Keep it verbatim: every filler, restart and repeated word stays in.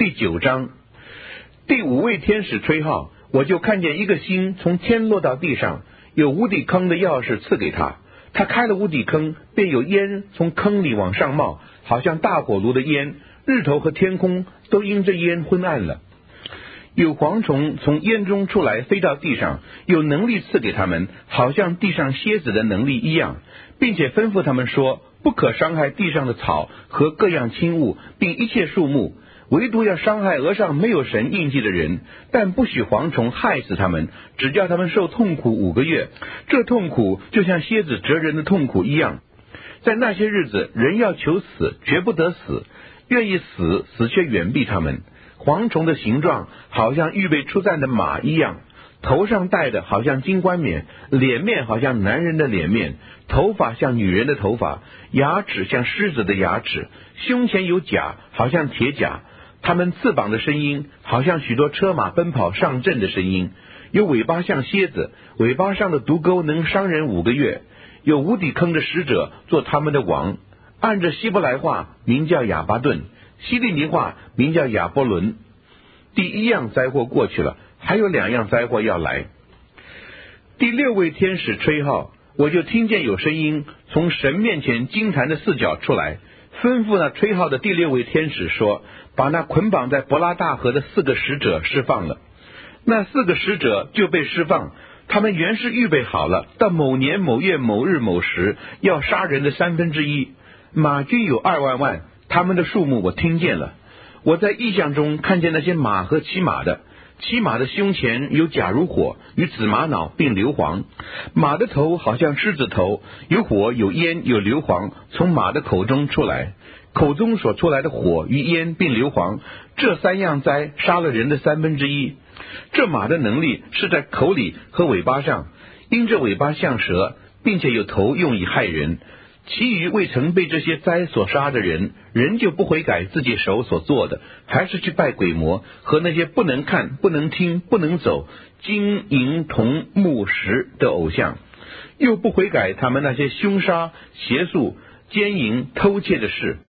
第九章。第五位天使吹号，我就看见一个星从天落到地上，有无底坑的钥匙赐给他。他开了无底坑，便有烟从坑里往上冒，好像大火炉的烟，日头和天空都因这烟昏暗了。有蝗虫从烟中出来飞到地上，有能力赐给他们，好像地上蝎子的能力一样，并且吩咐他们说，不可伤害地上的草和各样轻物，并一切树木，唯独要伤害额上没有神印记的人，但不许蝗虫害死他们，只叫他们受痛苦五个月。这痛苦就像蝎子蛰人的痛苦一样。在那些日子，人要求死，绝不得死；愿意死，死却远避他们。蝗虫的形状好像预备出战的马一样，头上戴的好像金冠冕，脸面好像男人的脸面，头发像女人的头发，牙齿像狮子的牙齿，胸前有甲，好像铁甲。他们翅膀的声音好像许多车马奔跑上阵的声音，有尾巴像蝎子，尾巴上的毒钩能伤人五个月。有无底坑的使者做他们的王，按着希伯来话名叫亚巴顿，希利尼话名叫亚波伦。第一样灾祸过去了，还有两样灾祸要来。第六位天使吹号，我就听见有声音从神面前金坛的四角出来，吩咐那吹号的第六位天使说，把那捆绑在伯拉大河的四个使者释放了。那四个使者就被释放，他们原是预备好了，到某年某月某日某时要杀人的三分之一。马军有二万万，他们的数目我听见了。我在异象中看见那些马和骑马的，骑马的胸前有甲如火，与紫玛瑙并硫磺，马的头好像狮子头，有火有烟有硫磺从马的口中出来，口中所出来的火与烟并硫磺，这三样灾杀了人的三分之一。这马的能力是在口里和尾巴上，因这尾巴像蛇，并且有头用以害人。其余未曾被这些灾所杀的人，人就不悔改自己手所做的，还是去拜鬼魔和那些不能看不能听不能走金银铜木石的偶像，又不悔改他们那些凶杀邪术奸淫偷窃的事。